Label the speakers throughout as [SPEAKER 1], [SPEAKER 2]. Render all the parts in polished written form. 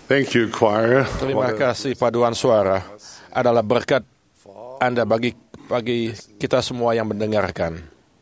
[SPEAKER 1] Thank you, choir.
[SPEAKER 2] Terima kasih paduan suara adalah berkat Anda bagi kita semua yang mendengarkan.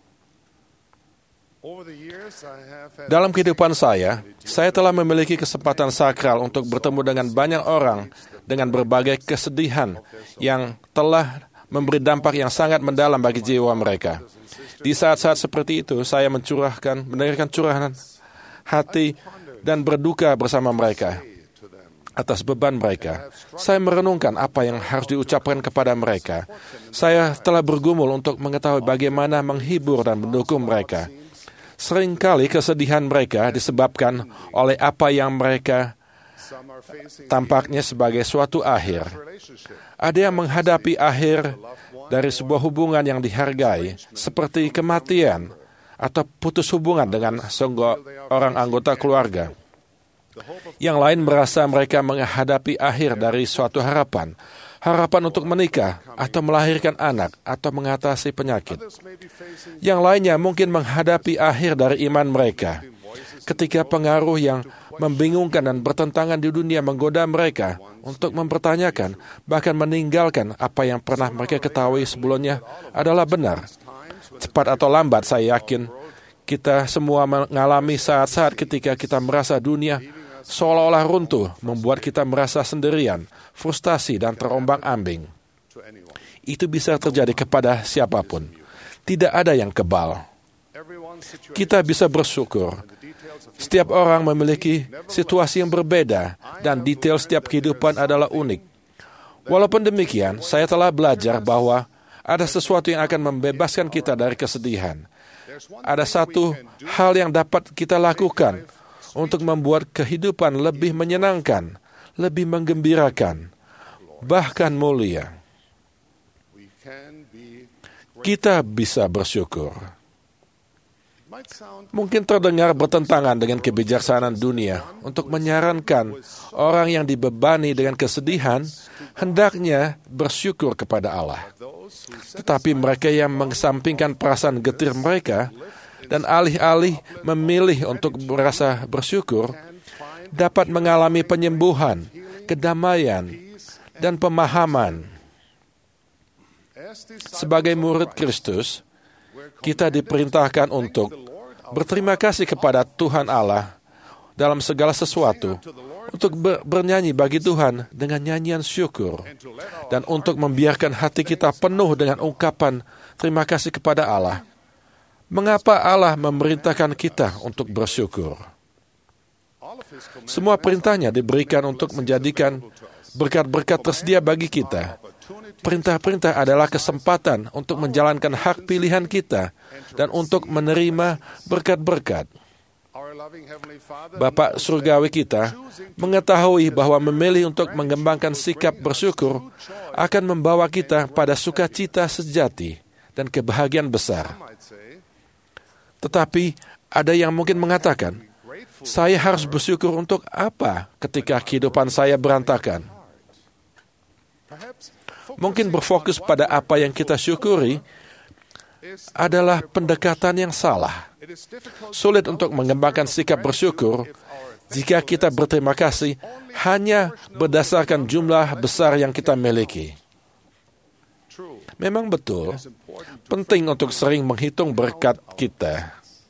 [SPEAKER 2] Dalam kehidupan saya telah memiliki kesempatan sakral untuk bertemu dengan banyak orang dengan berbagai kesedihan yang telah memberi dampak yang sangat mendalam bagi jiwa mereka. Di saat-saat seperti itu, saya mendengarkan curahan hati dan berduka bersama mereka atas beban mereka. Saya merenungkan apa yang harus diucapkan kepada mereka. Saya telah bergumul untuk mengetahui bagaimana menghibur dan mendukung mereka. Seringkali kesedihan mereka disebabkan oleh apa yang mereka tampaknya sebagai suatu akhir. Ada yang menghadapi akhir dari sebuah hubungan yang dihargai, seperti kematian atau putus hubungan dengan seorang anggota keluarga. Yang lain merasa mereka menghadapi akhir dari suatu harapan untuk menikah atau melahirkan anak atau mengatasi penyakit. Yang lainnya mungkin menghadapi akhir dari iman mereka, ketika pengaruh yang membingungkan dan bertentangan di dunia menggoda mereka untuk mempertanyakan, bahkan meninggalkan apa yang pernah mereka ketahui sebelumnya adalah benar. Cepat atau lambat, saya yakin kita semua mengalami saat-saat ketika kita merasa dunia seolah-olah runtuh, membuat kita merasa sendirian, frustasi, dan terombang-ambing. Itu bisa terjadi kepada siapapun. Tidak ada yang kebal. Kita bisa bersyukur. Setiap orang memiliki situasi yang berbeda, dan detail setiap kehidupan adalah unik. Walaupun demikian, saya telah belajar bahwa ada sesuatu yang akan membebaskan kita dari kesedihan. Ada satu hal yang dapat kita lakukan untuk membuat kehidupan lebih menyenangkan, lebih menggembirakan, bahkan mulia. Kita bisa bersyukur. Mungkin terdengar bertentangan dengan kebijaksanaan dunia untuk menyarankan orang yang dibebani dengan kesedihan hendaknya bersyukur kepada Allah. Tetapi mereka yang mengesampingkan perasaan getir mereka dan alih-alih memilih untuk merasa bersyukur, dapat mengalami penyembuhan, kedamaian, dan pemahaman. Sebagai murid Kristus, kita diperintahkan untuk berterima kasih kepada Tuhan Allah dalam segala sesuatu, untuk bernyanyi bagi Tuhan dengan nyanyian syukur, dan untuk membiarkan hati kita penuh dengan ungkapan terima kasih kepada Allah. Mengapa Allah memerintahkan kita untuk bersyukur? Semua perintahnya diberikan untuk menjadikan berkat-berkat tersedia bagi kita. Perintah-perintah adalah kesempatan untuk menjalankan hak pilihan kita dan untuk menerima berkat-berkat. Bapa surgawi kita mengetahui bahwa memilih untuk mengembangkan sikap bersyukur akan membawa kita pada sukacita sejati dan kebahagiaan besar. Tetapi ada yang mungkin mengatakan, saya harus bersyukur untuk apa ketika kehidupan saya berantakan? Mungkin berfokus pada apa yang kita syukuri adalah pendekatan yang salah. Sulit untuk mengembangkan sikap bersyukur jika kita berterima kasih hanya berdasarkan jumlah besar yang kita miliki. Memang betul, penting untuk sering menghitung berkat kita.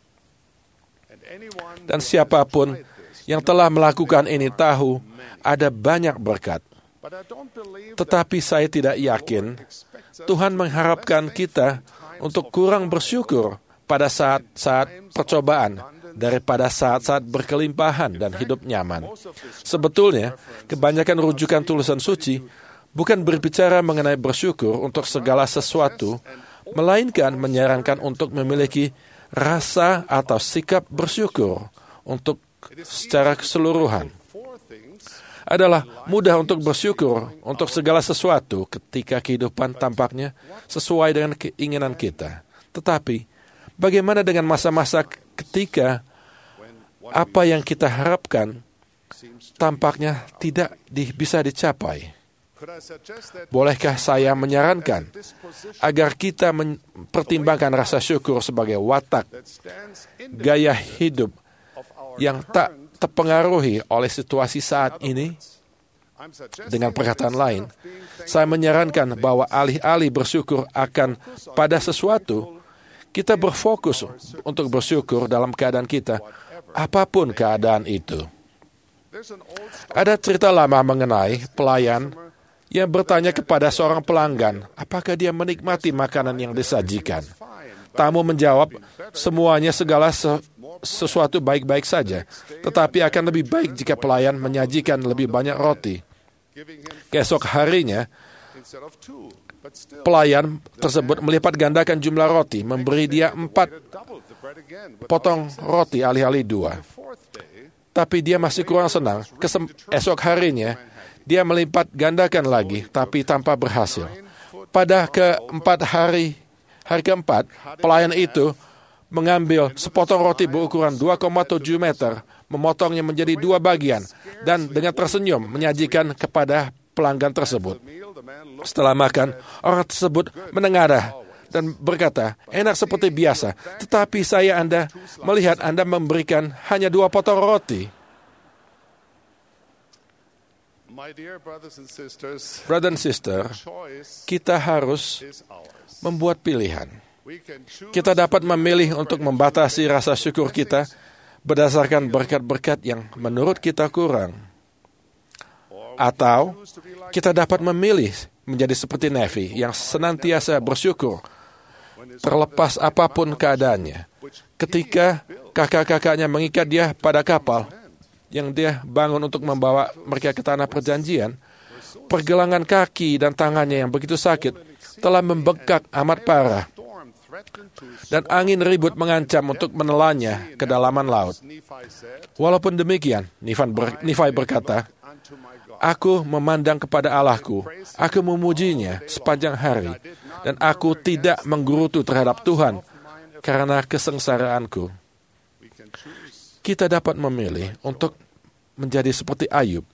[SPEAKER 2] Dan siapapun yang telah melakukan ini tahu ada banyak berkat. Tetapi saya tidak yakin Tuhan mengharapkan kita untuk kurang bersyukur pada saat-saat percobaan daripada saat-saat berkelimpahan dan hidup nyaman. Sebetulnya, kebanyakan rujukan tulisan suci bukan berbicara mengenai bersyukur untuk segala sesuatu, melainkan menyarankan untuk memiliki rasa atau sikap bersyukur untuk secara keseluruhan. Adalah mudah untuk bersyukur untuk segala sesuatu ketika kehidupan tampaknya sesuai dengan keinginan kita. Tetapi, bagaimana dengan masa-masa ketika apa yang kita harapkan tampaknya tidak bisa dicapai? Bolehkah saya menyarankan agar kita mempertimbangkan rasa syukur sebagai watak, gaya hidup yang tak terpengaruhi oleh situasi saat ini? Dengan perkataan lain, saya menyarankan bahwa alih-alih bersyukur akan pada sesuatu, kita berfokus untuk bersyukur dalam keadaan kita, apapun keadaan itu. Ada cerita lama mengenai pelayan yang bertanya kepada seorang pelanggan, apakah dia menikmati makanan yang disajikan. Tamu menjawab, semuanya segala sesuatu baik-baik saja, tetapi akan lebih baik jika pelayan menyajikan lebih banyak roti. Keesok harinya, pelayan tersebut melipat gandakan jumlah roti, memberi dia 4 potong roti alih-alih 2. Tapi dia masih kurang senang. Esok harinya, dia melipat gandakan lagi, tapi tanpa berhasil. Pada hari keempat, pelayan itu mengambil sepotong roti berukuran 2,7 meter, memotongnya menjadi 2 bagian, dan dengan tersenyum menyajikan kepada pelanggan tersebut. Setelah makan, orang tersebut menengadah dan berkata, enak seperti biasa, tetapi Anda melihat Anda memberikan hanya 2 potong roti. Brother and sister, kita harus membuat pilihan. Kita dapat memilih untuk membatasi rasa syukur kita berdasarkan berkat-berkat yang menurut kita kurang. Atau kita dapat memilih menjadi seperti Nefi yang senantiasa bersyukur terlepas apapun keadaannya. Ketika kakak-kakaknya mengikat dia pada kapal yang dia bangun untuk membawa mereka ke tanah perjanjian, pergelangan kaki dan tangannya yang begitu sakit telah membengkak amat parah. Dan angin ribut mengancam untuk menelannya ke dalaman laut. Walaupun demikian, Nifai berkata, aku memandang kepada Allahku, aku memujinya sepanjang hari, dan aku tidak menggerutu terhadap Tuhan karena kesengsaraanku. Kita dapat memilih untuk menjadi seperti Ayub,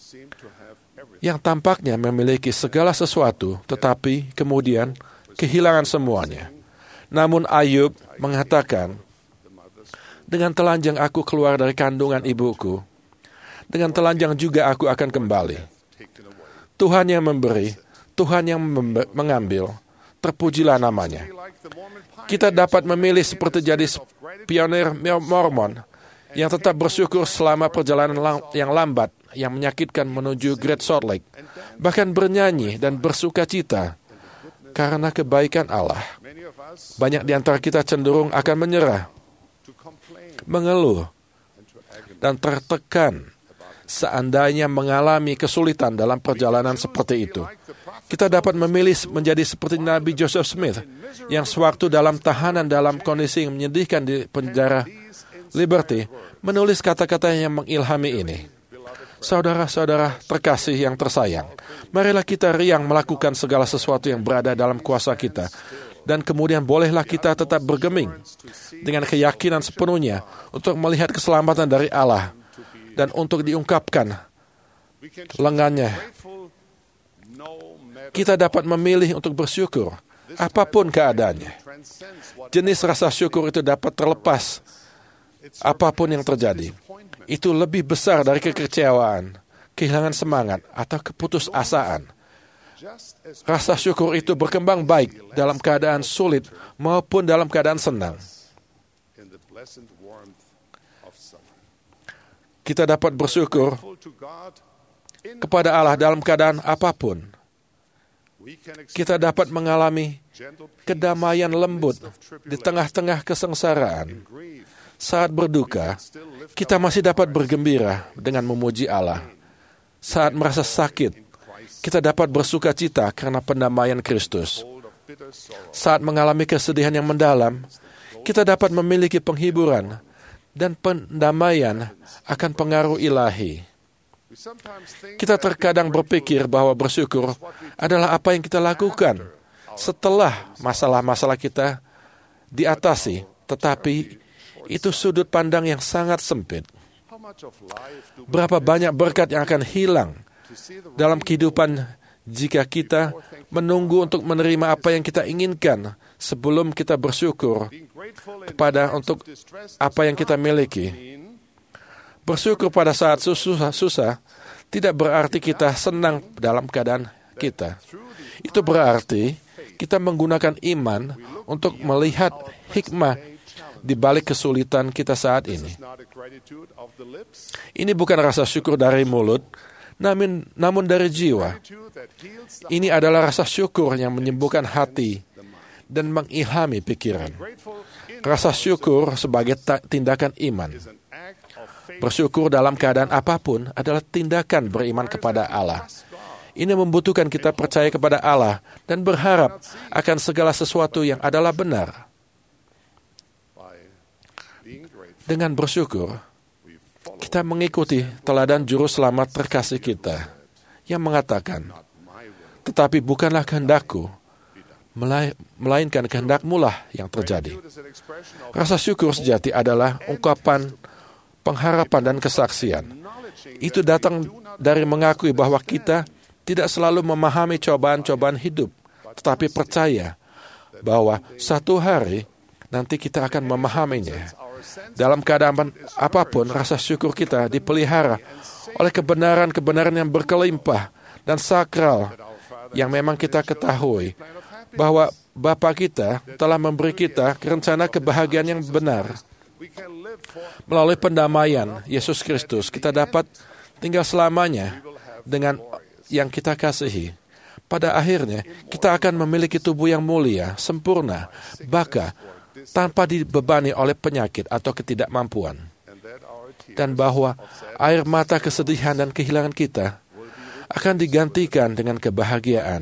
[SPEAKER 2] yang tampaknya memiliki segala sesuatu, tetapi kemudian kehilangan semuanya. Namun Ayub mengatakan, dengan telanjang aku keluar dari kandungan ibuku, dengan telanjang juga aku akan kembali. Tuhan yang memberi, Tuhan yang mengambil, terpujilah namanya. Kita dapat memilih seperti jadi pionir Mormon yang tetap bersyukur selama perjalanan yang lambat yang menyakitkan menuju Great Salt Lake, bahkan bernyanyi dan bersuka cita karena kebaikan Allah. Banyak di antara kita cenderung akan menyerah, mengeluh, dan tertekan seandainya mengalami kesulitan dalam perjalanan seperti itu. Kita dapat memilih menjadi seperti Nabi Joseph Smith yang sewaktu dalam tahanan dalam kondisi yang menyedihkan di penjara Liberty, menulis kata-kata yang mengilhami ini. Saudara-saudara terkasih yang tersayang, marilah kita riang melakukan segala sesuatu yang berada dalam kuasa kita, dan kemudian bolehlah kita tetap bergeming dengan keyakinan sepenuhnya untuk melihat keselamatan dari Allah dan untuk diungkapkan lengannya. Kita dapat memilih untuk bersyukur apapun keadaannya. Jenis rasa syukur itu dapat terlepas apapun yang terjadi. Itu lebih besar dari kekecewaan, kehilangan semangat, atau keputusasaan. Rasa syukur itu berkembang baik dalam keadaan sulit maupun dalam keadaan senang. Kita dapat bersyukur kepada Allah dalam keadaan apapun. Kita dapat mengalami kedamaian lembut di tengah-tengah kesengsaraan. Saat berduka, kita masih dapat bergembira dengan memuji Allah. Saat merasa sakit, kita dapat bersuka cita karena pendamaian Kristus. Saat mengalami kesedihan yang mendalam, kita dapat memiliki penghiburan dan pendamaian akan pengaruh ilahi. Kita terkadang berpikir bahwa bersyukur adalah apa yang kita lakukan setelah masalah-masalah kita diatasi, tetapi itu sudut pandang yang sangat sempit. Berapa banyak berkat yang akan hilang dalam kehidupan jika kita menunggu untuk menerima apa yang kita inginkan sebelum kita bersyukur kepada untuk apa yang kita miliki. Bersyukur pada saat susah tidak berarti kita senang dalam keadaan kita. Itu berarti kita menggunakan iman untuk melihat hikmah di balik kesulitan kita saat ini. Ini bukan rasa syukur dari mulut, namun dari jiwa. Ini adalah rasa syukur yang menyembuhkan hati dan mengilhami pikiran. Rasa syukur sebagai tindakan iman. Bersyukur dalam keadaan apapun adalah tindakan beriman kepada Allah. Ini membutuhkan kita percaya kepada Allah dan berharap akan segala sesuatu yang adalah benar. Dengan bersyukur, kita mengikuti teladan juru selamat terkasih kita yang mengatakan, "Tetapi bukanlah kehendakku, melainkan kehendak-Mu lah yang terjadi." Rasa syukur sejati adalah ungkapan pengharapan dan kesaksian. Itu datang dari mengakui bahwa kita tidak selalu memahami cobaan-cobaan hidup, tetapi percaya bahwa satu hari nanti kita akan memahaminya. Dalam keadaan apapun, rasa syukur kita dipelihara oleh kebenaran-kebenaran yang berkelimpah dan sakral yang memang kita ketahui bahwa Bapa kita telah memberi kita rencana kebahagiaan yang benar. Melalui pendamaian Yesus Kristus, kita dapat tinggal selamanya dengan yang kita kasihi. Pada akhirnya, kita akan memiliki tubuh yang mulia, sempurna, bahkan tanpa dibebani oleh penyakit atau ketidakmampuan. Dan bahwa air mata kesedihan dan kehilangan kita akan digantikan dengan kebahagiaan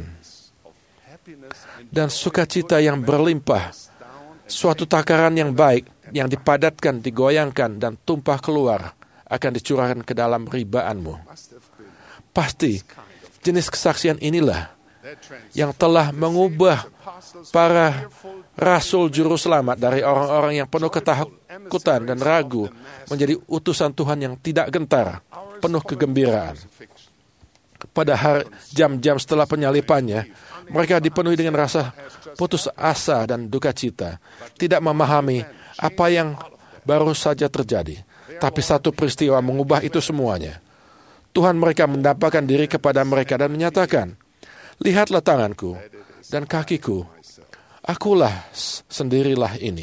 [SPEAKER 2] dan sukacita yang berlimpah, suatu takaran yang baik yang dipadatkan, digoyangkan, dan tumpah keluar akan dicurahkan ke dalam ribaanmu. Pasti jenis kesaksian inilah yang telah mengubah para rasul juru selamat dari orang-orang yang penuh ketakutan dan ragu menjadi utusan Tuhan yang tidak gentar, penuh kegembiraan. Pada jam-jam setelah penyalipannya, mereka dipenuhi dengan rasa putus asa dan duka cita, tidak memahami apa yang baru saja terjadi. Tapi satu peristiwa mengubah itu semuanya. Tuhan mereka mendapatkan diri kepada mereka dan menyatakan, "Lihatlah tanganku dan kakiku, akulah sendirilah ini."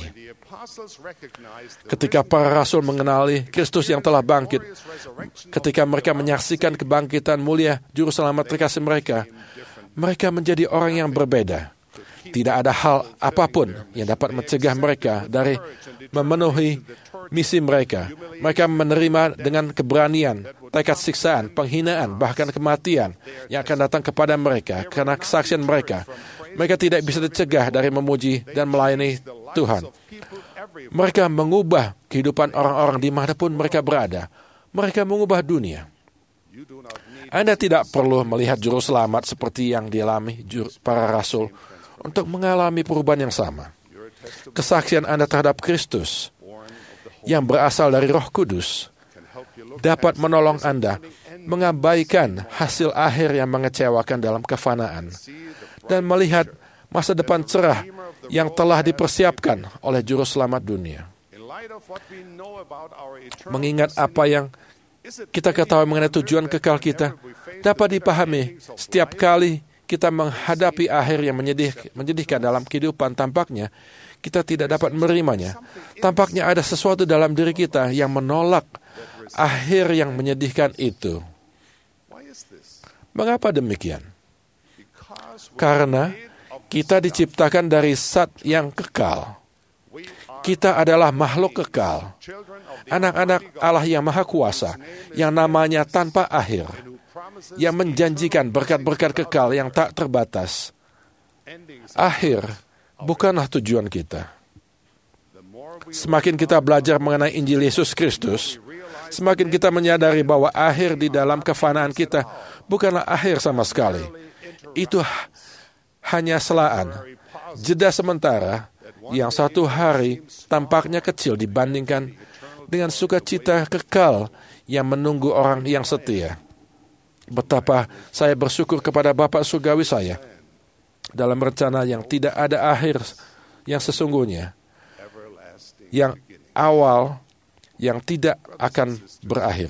[SPEAKER 2] Ketika para rasul mengenali Kristus yang telah bangkit, ketika mereka menyaksikan kebangkitan mulia Juru Selamat terkasih mereka, mereka menjadi orang yang berbeda. Tidak ada hal apapun yang dapat mencegah mereka dari memenuhi misi mereka. Mereka menerima dengan keberanian, tekad siksaan, penghinaan, bahkan kematian yang akan datang kepada mereka karena kesaksian mereka. Mereka tidak bisa dicegah dari memuji dan melayani Tuhan. Mereka mengubah kehidupan orang-orang dimanapun mereka berada. Mereka mengubah dunia. Anda tidak perlu melihat juru selamat seperti yang dialami para rasul untuk mengalami perubahan yang sama. Kesaksian Anda terhadap Kristus yang berasal dari Roh Kudus dapat menolong Anda mengabaikan hasil akhir yang mengecewakan dalam kefanaan dan melihat masa depan cerah yang telah dipersiapkan oleh Juru Selamat dunia. Mengingat apa yang kita ketahui mengenai tujuan kekal kita, dapat dipahami setiap kali kita menghadapi akhir yang menyedihkan dalam kehidupan, tampaknya kita tidak dapat menerimanya. Tampaknya ada sesuatu dalam diri kita yang menolak akhir yang menyedihkan itu. Mengapa demikian? Karena kita diciptakan dari zat yang kekal. Kita adalah makhluk kekal, anak-anak Allah yang Maha Kuasa, yang namanya tanpa akhir, yang menjanjikan berkat-berkat kekal yang tak terbatas. Akhir bukanlah tujuan kita. Semakin kita belajar mengenai Injil Yesus Kristus, semakin kita menyadari bahwa akhir di dalam kefanaan kita bukanlah akhir sama sekali. Itu hanya selaan, jeda sementara yang satu hari tampaknya kecil dibandingkan dengan sukacita kekal yang menunggu orang yang setia. Betapa saya bersyukur kepada Bapa surgawi saya dalam rencana yang tidak ada akhir yang sesungguhnya, yang awal yang tidak akan berakhir.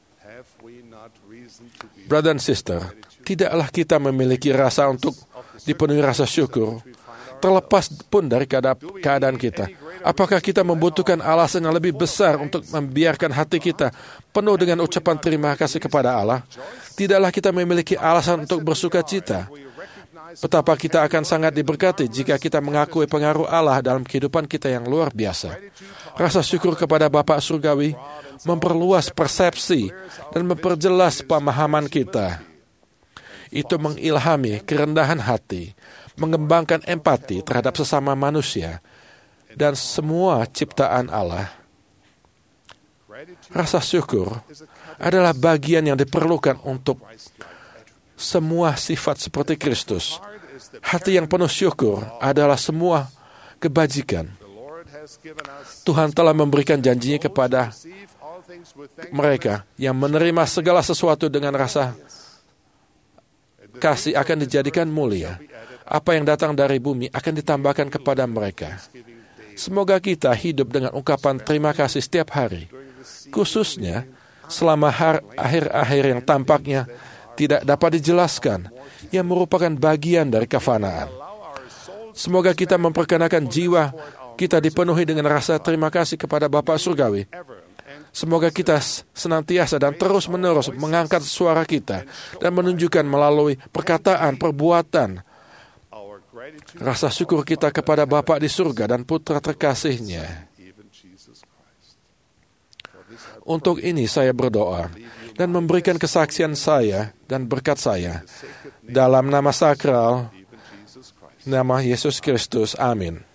[SPEAKER 2] Brother and sister, tidaklah kita memiliki rasa untuk dipenuhi rasa syukur, terlepas pun dari keadaan kita. Apakah kita membutuhkan alasan yang lebih besar untuk membiarkan hati kita penuh dengan ucapan terima kasih kepada Allah? Tidaklah kita memiliki alasan untuk bersuka cita. Betapa kita akan sangat diberkati jika kita mengakui pengaruh Allah dalam kehidupan kita yang luar biasa. Rasa syukur kepada Bapa Surgawi memperluas persepsi dan memperjelas pemahaman kita. Itu mengilhami kerendahan hati, mengembangkan empati terhadap sesama manusia dan semua ciptaan Allah. Rasa syukur adalah bagian yang diperlukan untuk semua sifat seperti Kristus. Hati yang penuh syukur adalah semua kebajikan. Tuhan telah memberikan janjinya kepada mereka yang menerima segala sesuatu dengan rasa kasih akan dijadikan mulia. Apa yang datang dari bumi akan ditambahkan kepada mereka. Semoga kita hidup dengan ungkapan terima kasih setiap hari, khususnya selama akhir-akhir yang tampaknya tidak dapat dijelaskan, yang merupakan bagian dari kefanaan. Semoga kita memperkenakan jiwa kita dipenuhi dengan rasa terima kasih kepada Bapa Surgawi. Semoga kita senantiasa dan terus-menerus mengangkat suara kita dan menunjukkan melalui perkataan, perbuatan, rasa syukur kita kepada Bapa di surga dan Putra terkasihnya. Untuk ini saya berdoa dan memberikan kesaksian saya dan berkat saya dalam nama sakral, nama Yesus Kristus. Amin.